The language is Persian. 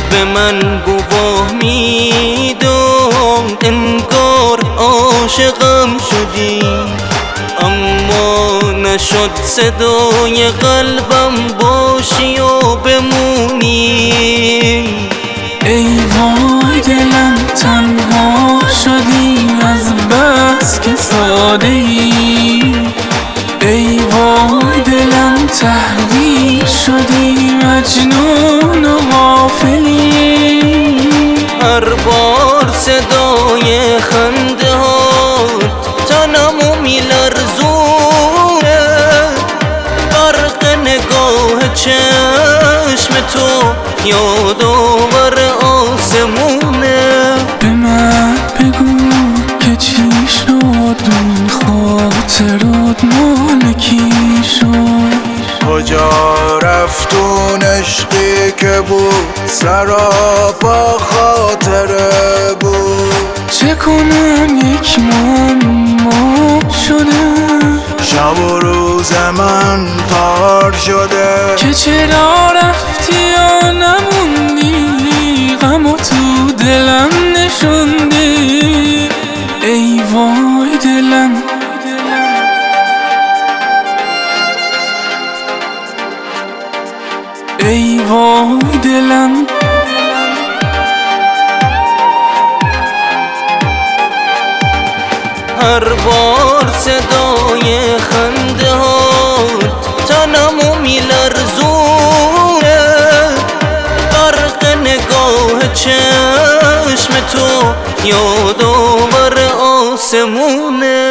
به من گواه میداد انگار عاشقم شدی، اما نشد صدای قلبم باشی و بمونی. ای وای دلم تنها شدی از بس که ساده ای، ای وای دلم تحقیر شدی مجنون و غافلی. هر بار صدای خنده هات تنمو میلرزونه، برق نگاه چشم تو یادآور آسمونه. به من بگو که چی شد، اون خاطرات مال کی شد؟ کجا رفت اون عشقی که بود سراپا خاطره بود؟ چه کنم یک معما شده، شب و روز من پار شده، که چرا رفتی یا نموندی، غم و تو دلم نشوندی. ای وای دلم، ای وای دلم. هر بار صدای خنده هات تنمو میلرزونه، برق نگاه چشم تو یادآور آسمونه.